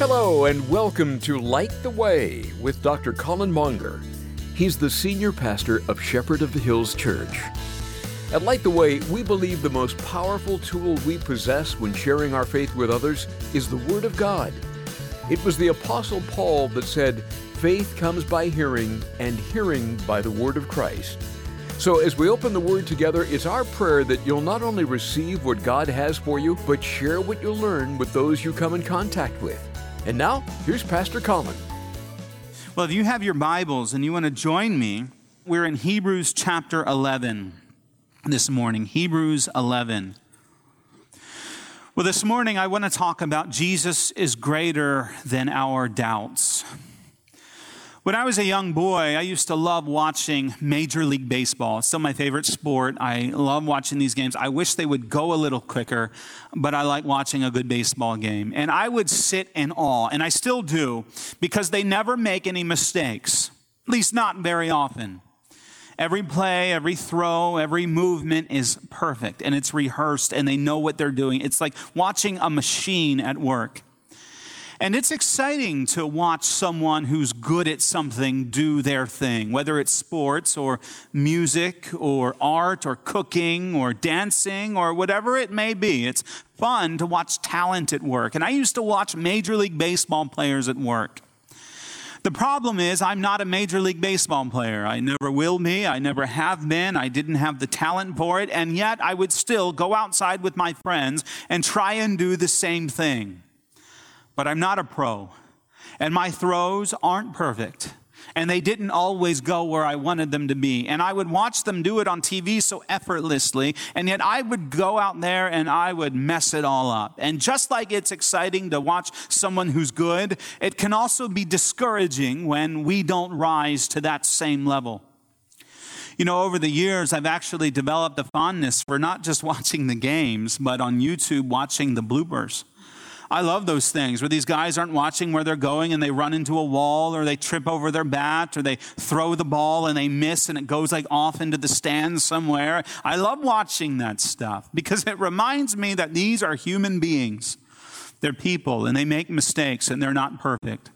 Hello and welcome to Light the Way with Dr. Colin Monger. He's the senior pastor of Shepherd of the Hills Church. At Light the Way, we believe the most powerful tool we possess when sharing our faith with others is the Word of God. It was the Apostle Paul that said, "Faith comes by hearing, and hearing by the Word of Christ." So as we open the Word together, it's our prayer that you'll not only receive what God has for you, but share what you learn with those you come in contact with. And now, here's Pastor Colin. Well, if you have your Bibles and you want to join me, we're in Hebrews chapter 11 this morning. Hebrews 11. Well, this morning I want to talk about Jesus is greater than our doubts. When I was a young boy, I used to love watching Major League Baseball. It's still my favorite sport. I love watching these games. I wish they would go a little quicker, but I like watching a good baseball game. And I would sit in awe, and I still do, because they never make any mistakes, at least not very often. Every play, every throw, every movement is perfect, and it's rehearsed, and they know what they're doing. It's like watching a machine at work. And it's exciting to watch someone who's good at something do their thing, whether it's sports or music or art or cooking or dancing or whatever it may be. It's fun to watch talent at work. And I used to watch Major League Baseball players at work. The problem is I'm not a Major League Baseball player. I never will be. I never have been. I didn't have the talent for it. And yet I would still go outside with my friends and try and do the same thing. But I'm not a pro, and my throws aren't perfect, and they didn't always go where I wanted them to be. And I would watch them do it on TV so effortlessly, and yet I would go out there and I would mess it all up. And just like it's exciting to watch someone who's good, it can also be discouraging when we don't rise to that same level. You know, over the years, I've actually developed a fondness for not just watching the games, but on YouTube, watching the bloopers. I love those things where these guys aren't watching where they're going and they run into a wall or they trip over their bat or they throw the ball and they miss and it goes like off into the stands somewhere. I love watching that stuff because it reminds me that these are human beings. They're people and they make mistakes and they're not perfect.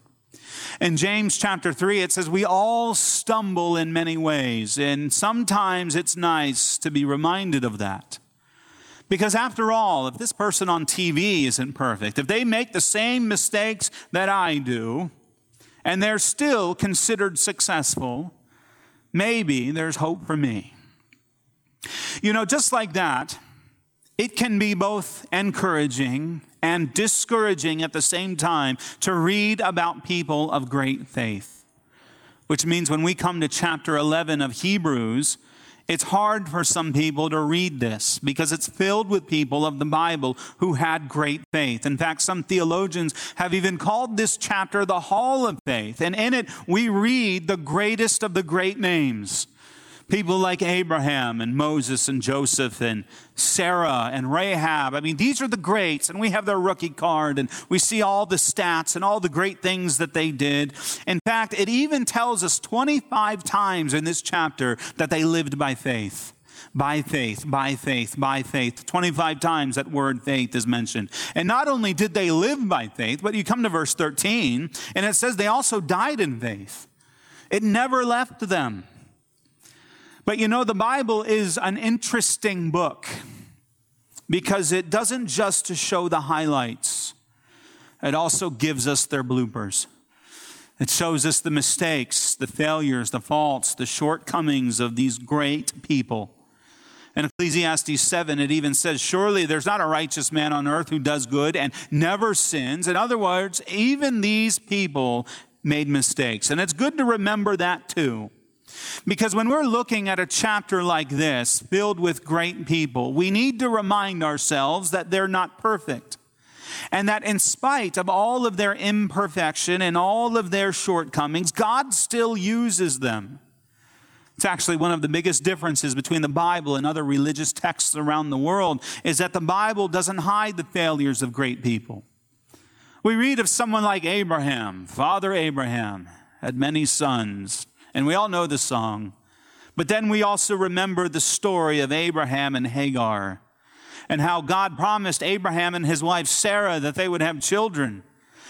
In James chapter 3, it says, we all stumble in many ways, and sometimes it's nice to be reminded of that. Because after all, if this person on TV isn't perfect, if they make the same mistakes that I do, and they're still considered successful, maybe there's hope for me. You know, just like that, it can be both encouraging and discouraging at the same time to read about people of great faith. Which means when we come to chapter 11 of Hebrews, it's hard for some people to read this because it's filled with people of the Bible who had great faith. In fact, some theologians have even called this chapter the Hall of Faith. And in it, we read the greatest of the great names. People like Abraham and Moses and Joseph and Sarah and Rahab. I mean, these are the greats, and we have their rookie card, and we see all the stats and all the great things that they did. In fact, it even tells us 25 times in this chapter that they lived by faith. By faith, by faith, by faith. 25 times that word faith is mentioned. And not only did they live by faith, but you come to verse 13, and it says they also died in faith. It never left them. But you know, the Bible is an interesting book because it doesn't just show the highlights. It also gives us their bloopers. It shows us the mistakes, the failures, the faults, the shortcomings of these great people. In Ecclesiastes 7, it even says, surely there's not a righteous man on earth who does good and never sins. In other words, even these people made mistakes. And it's good to remember that too. Because when we're looking at a chapter like this, filled with great people, we need to remind ourselves that they're not perfect. And that in spite of all of their imperfection and all of their shortcomings, God still uses them. It's actually one of the biggest differences between the Bible and other religious texts around the world is that the Bible doesn't hide the failures of great people. We read of someone like Abraham. Father Abraham had many sons. And we all know the song. But then we also remember the story of Abraham and Hagar and how God promised Abraham and his wife Sarah that they would have children.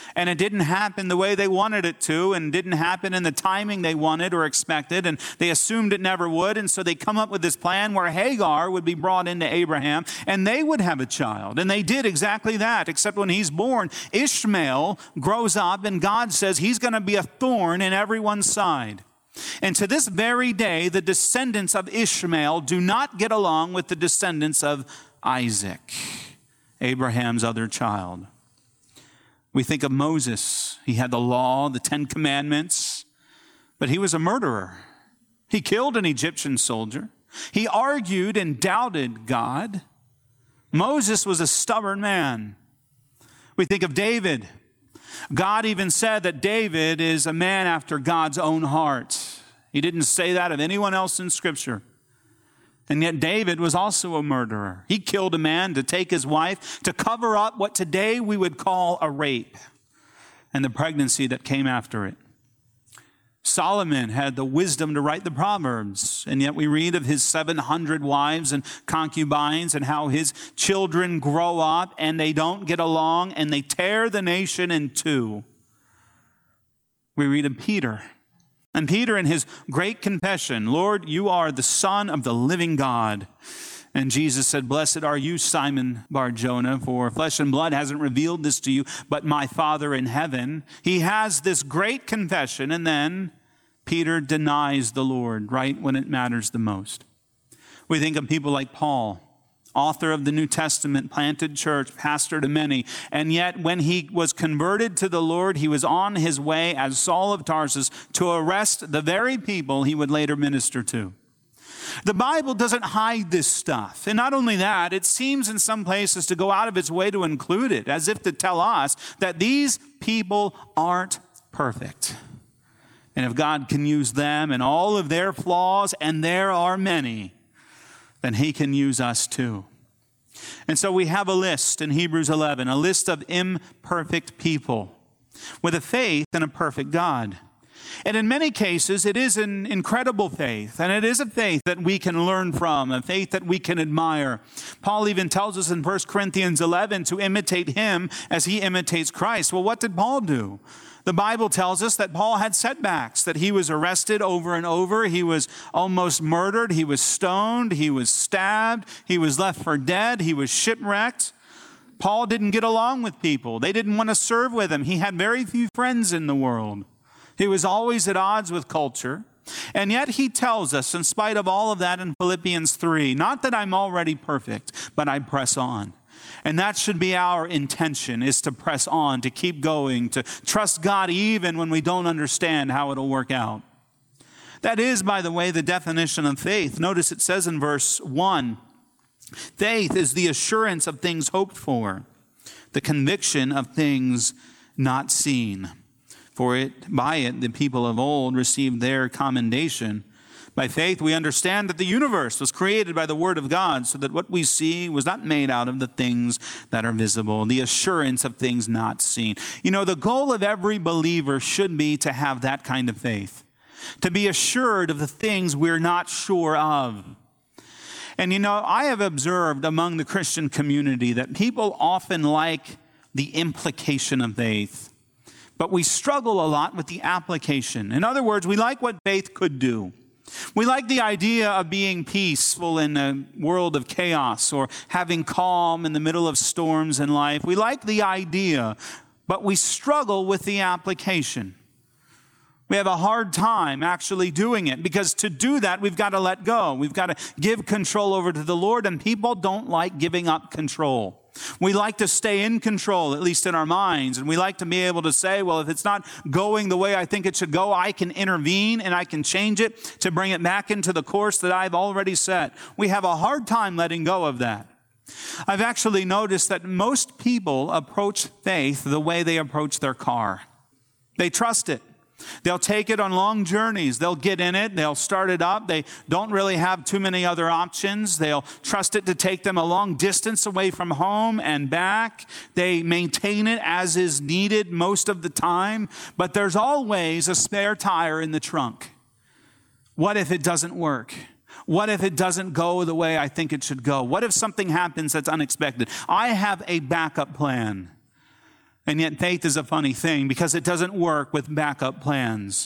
and it didn't happen the way they wanted it to, and didn't happen in the timing they wanted or expected, and they assumed it never would, and so they come up with this plan where Hagar would be brought into Abraham, and they would have a child. And they did exactly that, except when he's born, Ishmael grows up, and God says he's going to be a thorn in everyone's side. And to this very day, the descendants of Ishmael do not get along with the descendants of Isaac, Abraham's other child. We think of Moses. He had the law, the 10 Commandments, but he was a murderer. He killed an Egyptian soldier. He argued and doubted God. Moses was a stubborn man. We think of David. God even said that David is a man after God's own heart. He didn't say that of anyone else in Scripture. And yet David was also a murderer. He killed a man to take his wife, to cover up what today we would call a rape, and the pregnancy that came after it. Solomon had the wisdom to write the Proverbs, and yet we read of his 700 wives and concubines and how his children grow up and they don't get along and they tear the nation in two. We read of Peter. And Peter in his great confession, Lord, you are the Son of the living God. And Jesus said, blessed are you, Simon Bar-Jonah, for flesh and blood hasn't revealed this to you, but my Father in heaven. He has this great confession, and then Peter denies the Lord right when it matters the most. We think of people like Paul, author of the New Testament, planted church, pastor to many. And yet when he was converted to the Lord, he was on his way as Saul of Tarsus to arrest the very people he would later minister to. The Bible doesn't hide this stuff. And not only that, it seems in some places to go out of its way to include it, as if to tell us that these people aren't perfect. And if God can use them and all of their flaws, and there are many, then he can use us too. And so we have a list in Hebrews 11, a list of imperfect people with a faith in a perfect God. And in many cases, it is an incredible faith, and it is a faith that we can learn from, a faith that we can admire. Paul even tells us in 1 Corinthians 11 to imitate him as he imitates Christ. Well, what did Paul do? The Bible tells us that Paul had setbacks, that he was arrested over and over. He was almost murdered. He was stoned. He was stabbed. He was left for dead. He was shipwrecked. Paul didn't get along with people. They didn't want to serve with him. He had very few friends in the world. He was always at odds with culture. And yet he tells us, in spite of all of that in Philippians 3, not that I'm already perfect, but I press on. And that should be our intention, is to press on, to keep going, to trust God even when we don't understand how it'll work out. That is, by the way, the definition of faith. Notice it says in verse 1, faith is the assurance of things hoped for, the conviction of things not seen. For by it the people of old received their commendation. By faith, we understand that the universe was created by the word of God, so that what we see was not made out of the things that are visible, the assurance of things not seen. You know, the goal of every believer should be to have that kind of faith, to be assured of the things we're not sure of. And you know, I have observed among the Christian community that people often like the implication of faith, but we struggle a lot with the application. In other words, we like what faith could do. We like the idea of being peaceful in a world of chaos, or having calm in the middle of storms in life. We like the idea, but we struggle with the application. We have a hard time actually doing it, because to do that, we've got to let go. We've got to give control over to the Lord, and people don't like giving up control. We like to stay in control, at least in our minds, and we like to be able to say, well, if it's not going the way I think it should go, I can intervene and I can change it to bring it back into the course that I've already set. We have a hard time letting go of that. I've actually noticed that most people approach faith the way they approach their car. They trust it. They'll take it on long journeys. They'll get in it. They'll start it up. They don't really have too many other options. They'll trust it to take them a long distance away from home and back. They maintain it as is needed most of the time. But there's always a spare tire in the trunk. What if it doesn't work? What if it doesn't go the way I think it should go? What if something happens that's unexpected? I have a backup plan. And yet faith is a funny thing because it doesn't work with backup plans.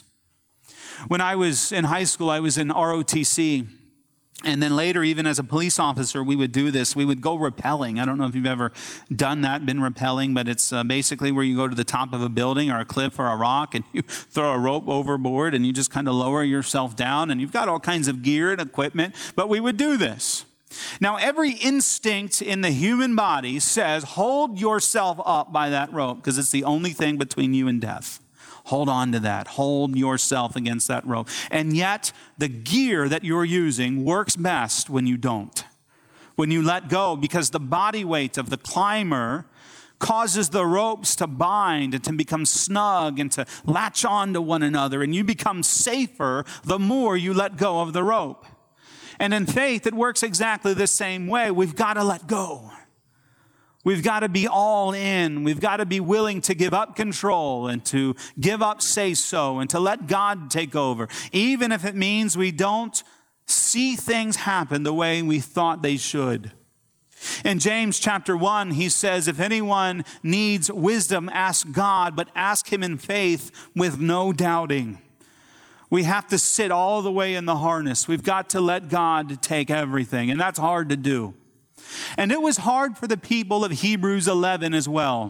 When I was in high school, I was in ROTC. And then later, even as a police officer, we would do this. We would go rappelling. I don't know if you've ever done that, been rappelling, but it's basically where you go to the top of a building or a cliff or a rock and you throw a rope overboard and you just kind of lower yourself down. And you've got all kinds of gear and equipment, but we would do this. Now, every instinct in the human body says, hold yourself up by that rope because it's the only thing between you and death. Hold on to that. Hold yourself against that rope. And yet, the gear that you're using works best when you don't. When you let go, because the body weight of the climber causes the ropes to bind and to become snug and to latch on to one another. And you become safer the more you let go of the rope. And in faith, it works exactly the same way. We've got to let go. We've got to be all in. We've got to be willing to give up control and to give up say-so and to let God take over, even if it means we don't see things happen the way we thought they should. In James chapter 1, he says, if anyone needs wisdom, ask God, but ask him in faith with no doubting. We have to sit all the way in the harness. We've got to let God take everything, and that's hard to do. And it was hard for the people of Hebrews 11 as well.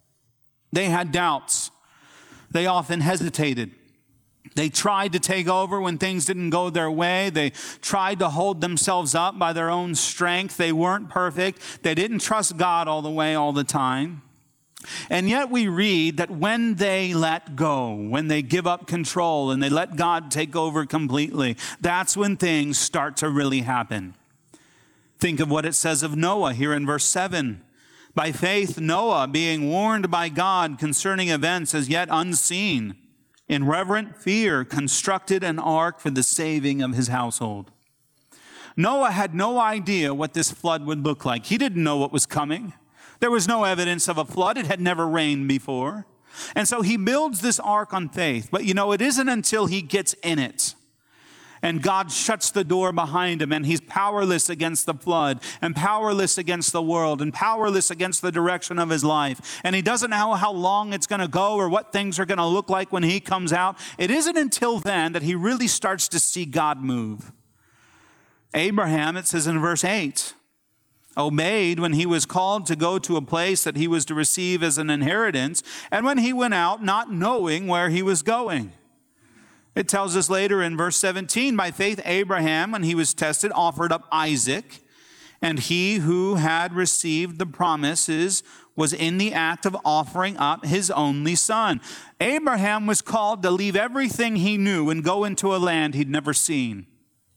They had doubts. They often hesitated. They tried to take over when things didn't go their way. They tried to hold themselves up by their own strength. They weren't perfect. They didn't trust God all the way, all the time. And yet we read that when they let go, when they give up control and they let God take over completely, that's when things start to really happen. Think of what it says of Noah here in verse 7. By faith, Noah, being warned by God concerning events as yet unseen, in reverent fear, constructed an ark for the saving of his household. Noah had no idea what this flood would look like. He didn't know what was coming. There was no evidence of a flood. It had never rained before. And so he builds this ark on faith. But it isn't until he gets in it and God shuts the door behind him and he's powerless against the flood and powerless against the world and powerless against the direction of his life. And he doesn't know how long it's going to go or what things are going to look like when he comes out. It isn't until then that he really starts to see God move. Abraham, it says in verse 8, obeyed when he was called to go to a place that he was to receive as an inheritance, and when he went out, not knowing where he was going. It tells us later in verse 17, by faith Abraham, when he was tested, offered up Isaac, and he who had received the promises was in the act of offering up his only son. Abraham was called to leave everything he knew and go into a land he'd never seen.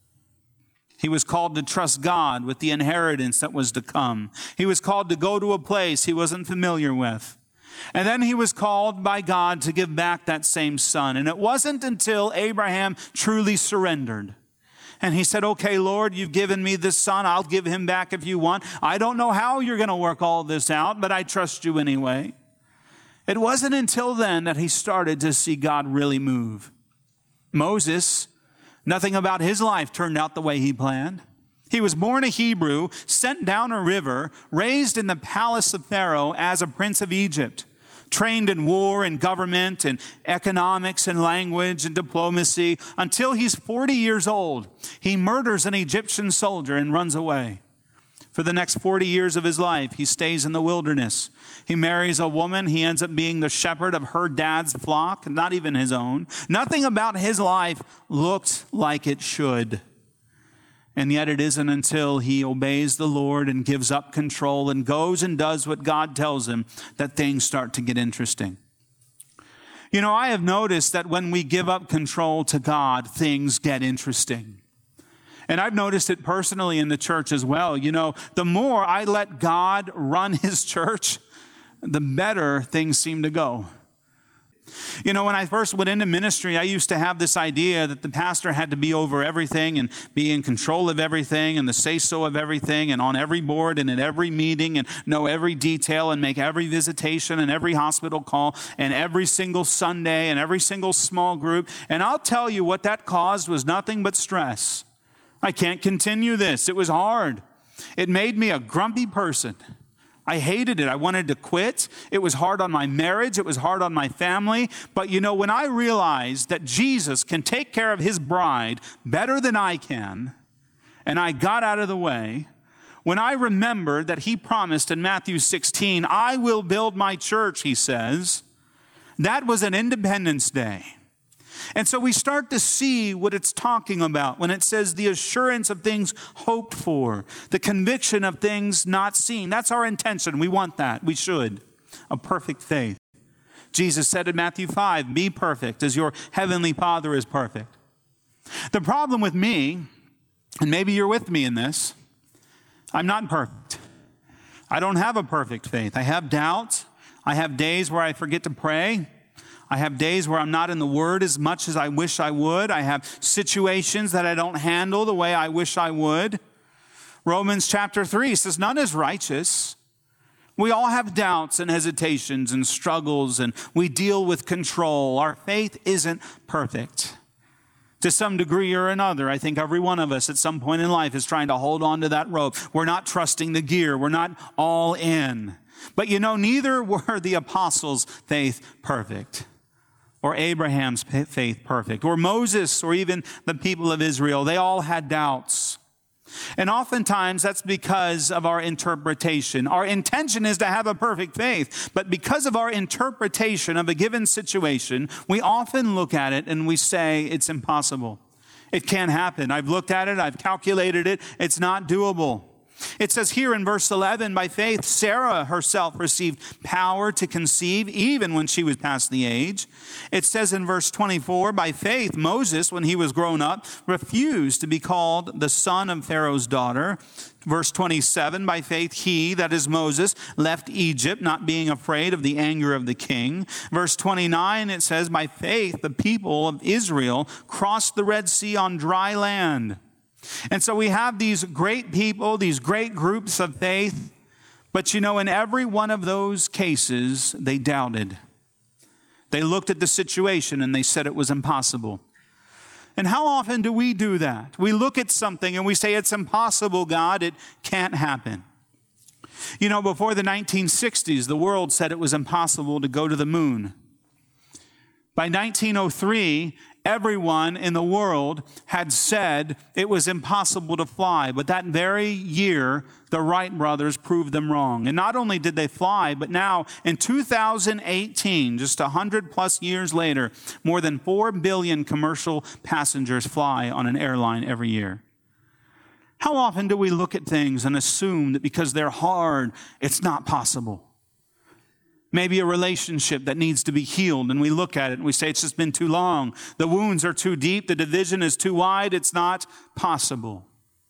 He was called to trust God with the inheritance that was to come. He was called to go to a place he wasn't familiar with. And then he was called by God to give back that same son. And it wasn't until Abraham truly surrendered. And he said, okay, Lord, you've given me this son. I'll give him back if you want. I don't know how you're going to work all this out, but I trust you anyway. It wasn't until then that he started to see God really move. Moses, nothing about his life turned out the way he planned. He was born a Hebrew, sent down a river, raised in the palace of Pharaoh as a prince of Egypt, trained in war and government and economics and language and diplomacy until he's 40 years old. He murders an Egyptian soldier and runs away. For the next 40 years of his life, he stays in the wilderness. He marries a woman. He ends up being the shepherd of her dad's flock, not even his own. Nothing about his life looked like it should. And yet it isn't until he obeys the Lord and gives up control and goes and does what God tells him that things start to get interesting. I have noticed that when we give up control to God, things get interesting. And I've noticed it personally in the church as well. The more I let God run his church, the better things seem to go. When I first went into ministry, I used to have this idea that the pastor had to be over everything and be in control of everything and the say-so of everything and on every board and at every meeting and know every detail and make every visitation and every hospital call and every single Sunday and every single small group. And I'll tell you what that caused was nothing but stress. I can't continue this. It was hard. It made me a grumpy person. I hated it. I wanted to quit. It was hard on my marriage. It was hard on my family. But when I realized that Jesus can take care of his bride better than I can, and I got out of the way, when I remembered that he promised in Matthew 16, I will build my church, he says, that was an Independence Day. And so we start to see what it's talking about when it says the assurance of things hoped for, the conviction of things not seen. That's our intention. We want that. We should. A perfect faith. Jesus said in Matthew 5, be perfect as your heavenly Father is perfect. The problem with me, and maybe you're with me in this, I'm not perfect. I don't have a perfect faith. I have doubts. I have days where I forget to pray. I have days where I'm not in the Word as much as I wish I would. I have situations that I don't handle the way I wish I would. Romans chapter 3 says, none is righteous. We all have doubts and hesitations and struggles, and we deal with control. Our faith isn't perfect. To some degree or another, I think every one of us at some point in life is trying to hold on to that rope. We're not trusting the gear. We're not all in. But neither were the apostles' faith perfect, or Abraham's faith perfect, or Moses, or even the people of Israel. They all had doubts. And oftentimes that's because of our interpretation. Our intention is to have a perfect faith, but because of our interpretation of a given situation, we often look at it and we say it's impossible. It can't happen. I've looked at it. I've calculated it. It's not doable. It says here in verse 11, by faith, Sarah herself received power to conceive even when she was past the age. It says in verse 24, by faith, Moses, when he was grown up, refused to be called the son of Pharaoh's daughter. Verse 27, by faith, he, that is Moses, left Egypt, not being afraid of the anger of the king. Verse 29, it says, by faith, the people of Israel crossed the Red Sea on dry land. And so we have these great people, these great groups of faith, but in every one of those cases, they doubted. They looked at the situation and they said it was impossible. And how often do we do that? We look at something and we say, it's impossible, God, it can't happen. Before the 1960s, the world said it was impossible to go to the moon. By 1903, everyone in the world had said it was impossible to fly. But that very year, the Wright brothers proved them wrong. And not only did they fly, but now in 2018, just 100 plus years later, more than 4 billion commercial passengers fly on an airline every year. How often do we look at things and assume that because they're hard, it's not possible? Maybe a relationship that needs to be healed, and we look at it and we say it's just been too long. The wounds are too deep. The division is too wide. It's not possible.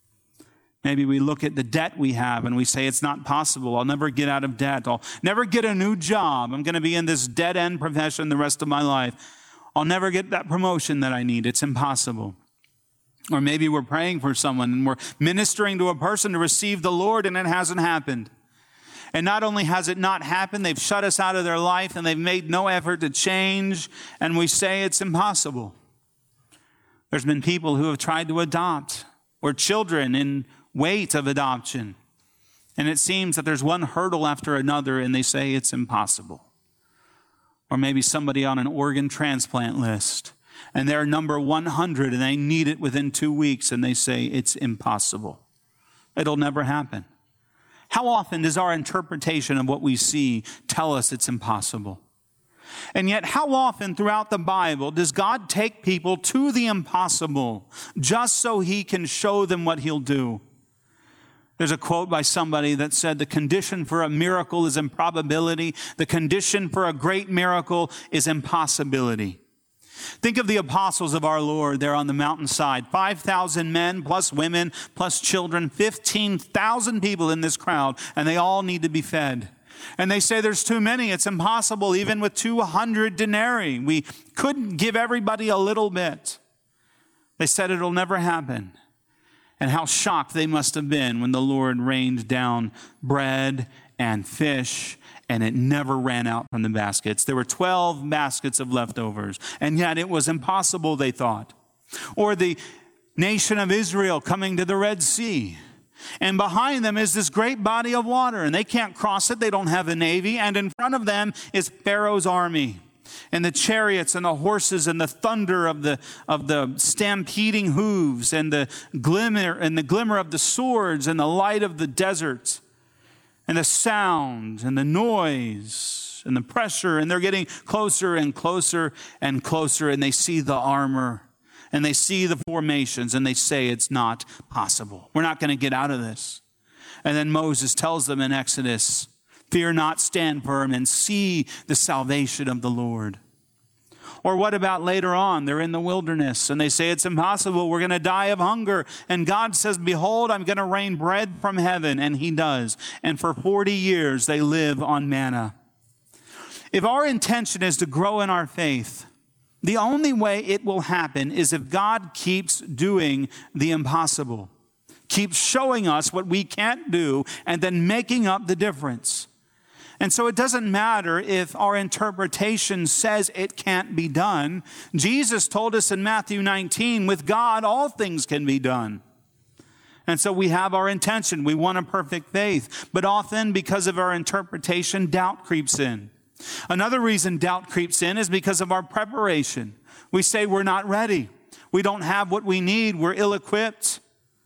Maybe we look at the debt we have and we say it's not possible. I'll never get out of debt. I'll never get a new job. I'm going to be in this dead-end profession the rest of my life. I'll never get that promotion that I need. It's impossible. Or maybe we're praying for someone and we're ministering to a person to receive the Lord and it hasn't happened. And not only has it not happened, they've shut us out of their life and they've made no effort to change, and we say it's impossible. There's been people who have tried to adopt, or children in wait of adoption. And it seems that there's one hurdle after another and they say it's impossible. Or maybe somebody on an organ transplant list and they're number 100 and they need it within 2 weeks and they say it's impossible. It'll never happen. How often does our interpretation of what we see tell us it's impossible? And yet, how often throughout the Bible does God take people to the impossible just so he can show them what he'll do? There's a quote by somebody that said, the condition for a miracle is improbability. The condition for a great miracle is impossibility. Think of the apostles of our Lord there on the mountainside. 5,000 men plus women plus children, 15,000 people in this crowd, and they all need to be fed. And they say there's too many. It's impossible even with 200 denarii. We couldn't give everybody a little bit. They said it'll never happen. And how shocked they must have been when the Lord rained down bread and fish, and it never ran out from the baskets. There were 12 baskets of leftovers, and yet it was impossible, they thought. Or the nation of Israel coming to the Red Sea. And behind them is this great body of water, and they can't cross it. They don't have a navy. And in front of them is Pharaoh's army, and the chariots and the horses and the thunder of the stampeding hooves and the glimmer of the swords and the light of the desert and the sound and the noise and the pressure. And they're getting closer and closer and closer, and they see the armor. And they see the formations, and they say it's not possible. We're not going to get out of this. And then Moses tells them in Exodus, fear not, stand firm, and see the salvation of the Lord. Or what about later on? They're in the wilderness, and they say it's impossible. We're going to die of hunger. And God says, behold, I'm going to rain bread from heaven. And he does. And for 40 years, they live on manna. If our intention is to grow in our faith, the only way it will happen is if God keeps doing the impossible, keeps showing us what we can't do, and then making up the difference. And so it doesn't matter if our interpretation says it can't be done. Jesus told us in Matthew 19, with God, all things can be done. And so we have our intention. We want a perfect faith. But often, because of our interpretation, doubt creeps in. Another reason doubt creeps in is because of our preparation. We say we're not ready. We don't have what we need. We're ill-equipped.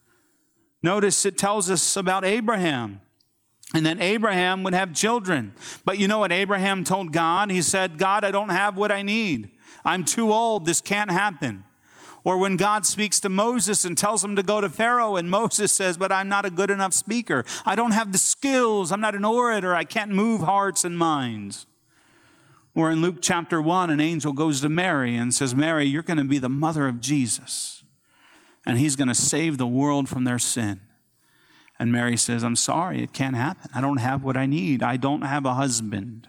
Notice it tells us about Abraham, and that Abraham would have children. But you know what Abraham told God? He said, God, I don't have what I need. I'm too old. This can't happen. Or when God speaks to Moses and tells him to go to Pharaoh, and Moses says, but I'm not a good enough speaker. I don't have the skills. I'm not an orator. I can't move hearts and minds. Or in Luke chapter 1, an angel goes to Mary and says, Mary, you're going to be the mother of Jesus, and he's going to save the world from their sin. And Mary says, I'm sorry, it can't happen. I don't have what I need. I don't have a husband.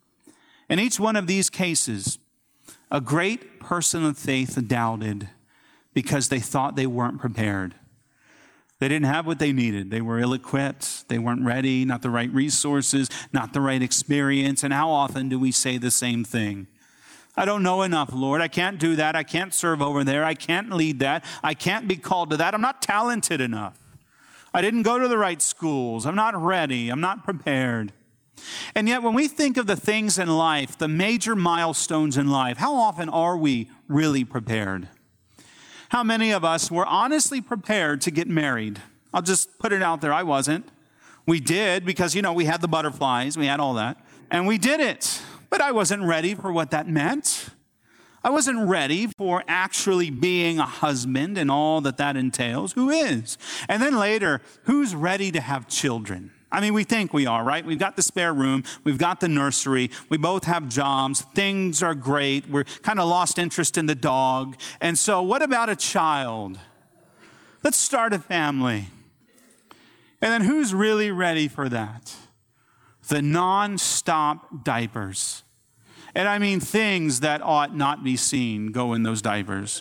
In each one of these cases, a great person of faith doubted because they thought they weren't prepared. They didn't have what they needed. They were ill-equipped. They weren't ready, not the right resources, not the right experience. And how often do we say the same thing? I don't know enough, Lord. I can't do that. I can't serve over there. I can't lead that. I can't be called to that. I'm not talented enough. I didn't go to the right schools. I'm not ready. I'm not prepared. And yet when we think of the things in life, the major milestones in life, how often are we really prepared? How many of us were honestly prepared to get married? I'll just put it out there. I wasn't. We did because, we had the butterflies. We had all that. And we did it. But I wasn't ready for what that meant. I wasn't ready for actually being a husband and all that entails. Who is? And then later, who's ready to have children? I mean, we think we are, right? We've got the spare room. We've got the nursery. We both have jobs. Things are great. We're kind of lost interest in the dog. And so what about a child? Let's start a family. And then who's really ready for that? The non-stop diapers. And I mean things that ought not be seen go in those diapers.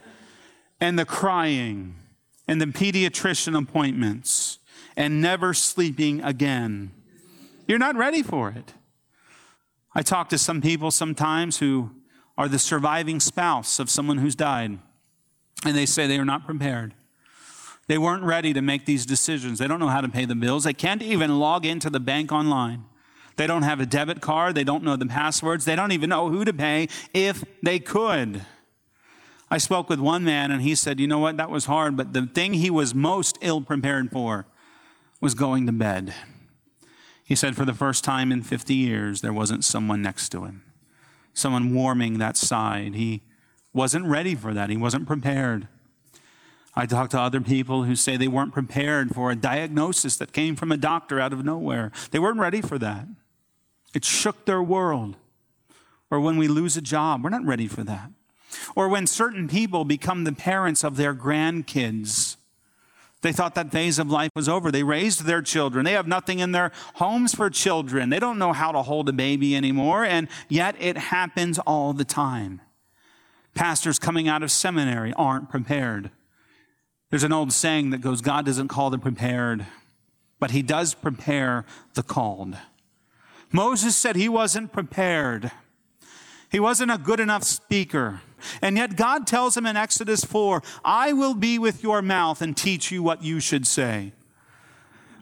And the crying and the pediatrician appointments. And never sleeping again. You're not ready for it. I talk to some people sometimes who are the surviving spouse of someone who's died, and they say they are not prepared. They weren't ready to make these decisions. They don't know how to pay the bills. They can't even log into the bank online. They don't have a debit card. They don't know the passwords. They don't even know who to pay if they could. I spoke with one man, and he said, you know what, that was hard, but the thing he was most ill-prepared for was going to bed. He said for the first time in 50 years, there wasn't someone next to him, someone warming that side. He wasn't ready for that. He wasn't prepared. I talked to other people who say they weren't prepared for a diagnosis that came from a doctor out of nowhere. They weren't ready for that. It shook their world. Or when we lose a job, we're not ready for that. Or when certain people become the parents of their grandkids. They thought that phase of life was over. They raised their children. They have nothing in their homes for children. They don't know how to hold a baby anymore, and yet it happens all the time. Pastors coming out of seminary aren't prepared. There's an old saying that goes, God doesn't call the prepared, but he does prepare the called. Moses said he wasn't prepared. He wasn't a good enough speaker. And yet God tells him in Exodus 4, I will be with your mouth and teach you what you should say.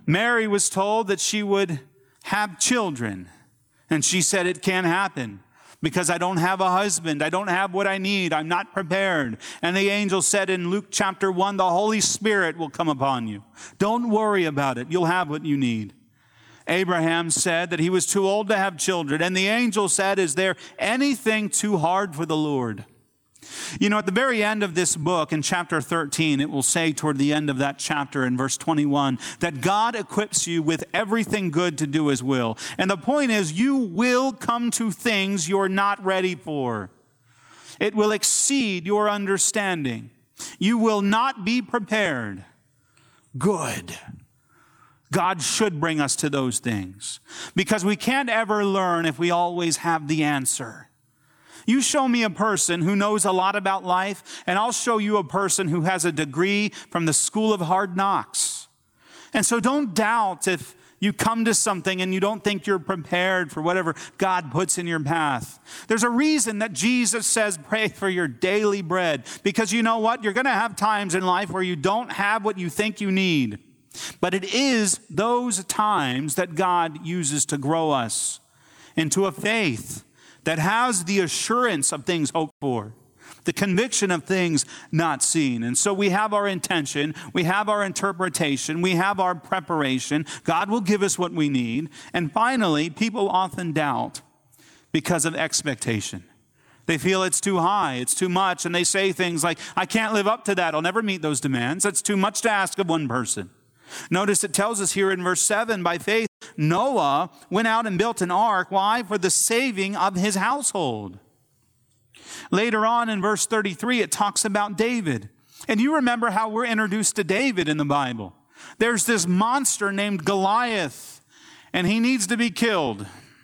Mary was told that she would have children, and she said, it can't happen because I don't have a husband. I don't have what I need. I'm not prepared. And the angel said in Luke chapter 1, the Holy Spirit will come upon you. Don't worry about it. You'll have what you need. Abraham said that he was too old to have children. And the angel said, is there anything too hard for the Lord? You know, at the very end of this book, in chapter 13, it will say toward the end of that chapter in verse 21, that God equips you with everything good to do his will. And the point is, you will come to things you're not ready for. It will exceed your understanding. You will not be prepared. Good. God should bring us to those things, because we can't ever learn if we always have the answer. You show me a person who knows a lot about life, and I'll show you a person who has a degree from the school of hard knocks. And so don't doubt if you come to something and you don't think you're prepared for whatever God puts in your path. There's a reason that Jesus says, pray for your daily bread, because you know what? You're going to have times in life where you don't have what you think you need. But it is those times that God uses to grow us into a faith that has the assurance of things hoped for, the conviction of things not seen. And so we have our intention, we have our interpretation, we have our preparation. God will give us what we need. And finally, people often doubt because of expectation. They feel it's too high, it's too much, and they say things like, I can't live up to that, I'll never meet those demands. That's too much to ask of one person. Notice it tells us here in verse 7, by faith, Noah went out and built an ark. Why? For the saving of his household. Later on in verse 33, it talks about David. And you remember how we're introduced to David in the Bible. There's this monster named Goliath, and he needs to be killed.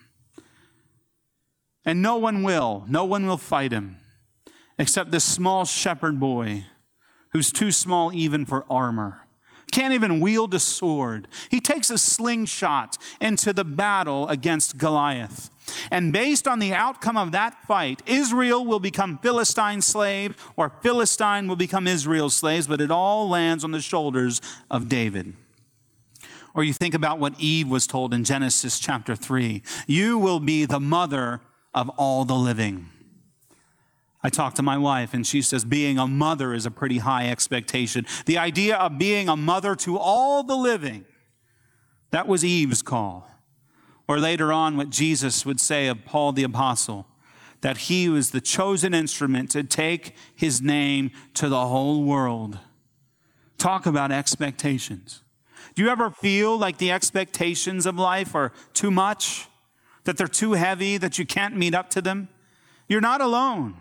And no one will fight him, except this small shepherd boy who's too small even for armor. Can't even wield a sword. He takes a slingshot into the battle against Goliath. And based on the outcome of that fight, Israel will become Philistine slave, or Philistine will become Israel's slaves, but it all lands on the shoulders of David. Or you think about what Eve was told in Genesis chapter 3. You will be the mother of all the living. I talked to my wife, and she says being a mother is a pretty high expectation. The idea of being a mother to all the living, that was Eve's call. Or later on, what Jesus would say of Paul the Apostle, that he was the chosen instrument to take his name to the whole world. Talk about expectations. Do you ever feel like the expectations of life are too much? That they're too heavy, that you can't meet up to them? You're not alone.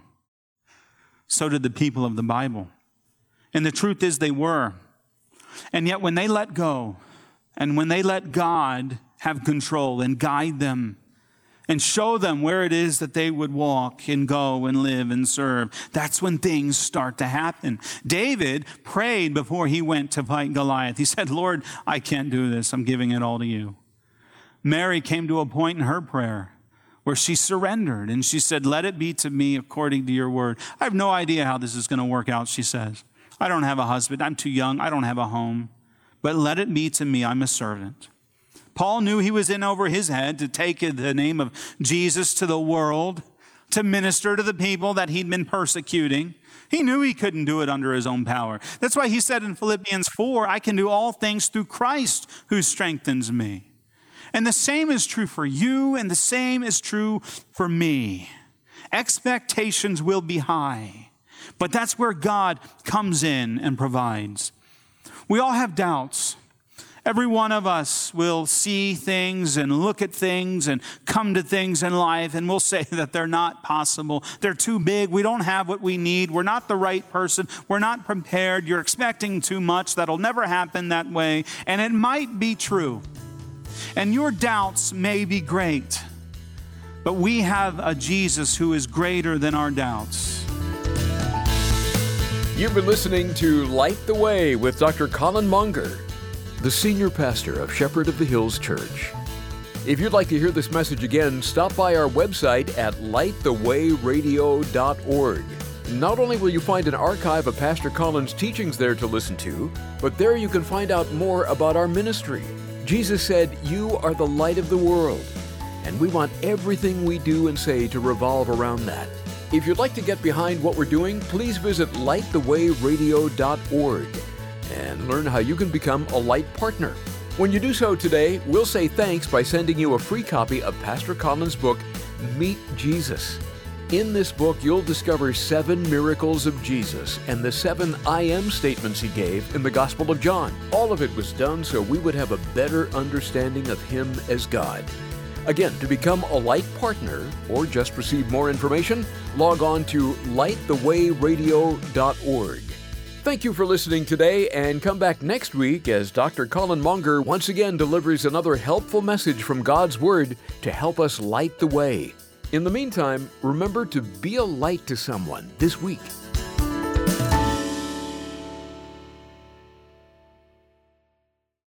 So did the people of the Bible. And the truth is they were. And yet when they let go, and when they let God have control and guide them and show them where it is that they would walk and go and live and serve, that's when things start to happen. David prayed before he went to fight Goliath. He said, Lord, I can't do this. I'm giving it all to you. Mary came to a point in her prayer where she surrendered and she said, let it be to me according to your word. I have no idea how this is going to work out, she says. I don't have a husband. I'm too young. I don't have a home. But let it be to me. I'm a servant. Paul knew he was in over his head to take the name of Jesus to the world, to minister to the people that he'd been persecuting. He knew he couldn't do it under his own power. That's why he said in Philippians 4, I can do all things through Christ who strengthens me. And the same is true for you, and the same is true for me. Expectations will be high, but that's where God comes in and provides. We all have doubts. Every one of us will see things and look at things and come to things in life, and we'll say that they're not possible. They're too big. We don't have what we need. We're not the right person. We're not prepared. You're expecting too much. That'll never happen that way. And it might be true. And your doubts may be great, but we have a Jesus who is greater than our doubts. You've been listening to Light the Way with Dr. Colin Monger, the senior pastor of Shepherd of the Hills Church. If you'd like to hear this message again, stop by our website at lightthewayradio.org. Not only will you find an archive of Pastor Colin's teachings there to listen to, but there you can find out more about our ministry. Jesus said, "You are the light of the world," and we want everything we do and say to revolve around that. If you'd like to get behind what we're doing, please visit lightthewayradio.org and learn how you can become a Light partner. When you do so today, we'll say thanks by sending you a free copy of Pastor Colin's book, Meet Jesus. In this book, you'll discover 7 miracles of Jesus and the 7 I am statements he gave in the Gospel of John. All of it was done so we would have a better understanding of him as God. Again, to become a Light partner or just receive more information, log on to lightthewayradio.org. Thank you for listening today, and come back next week as Dr. Colin Monger once again delivers another helpful message from God's Word to help us light the way. In the meantime, remember to be a light to someone this week.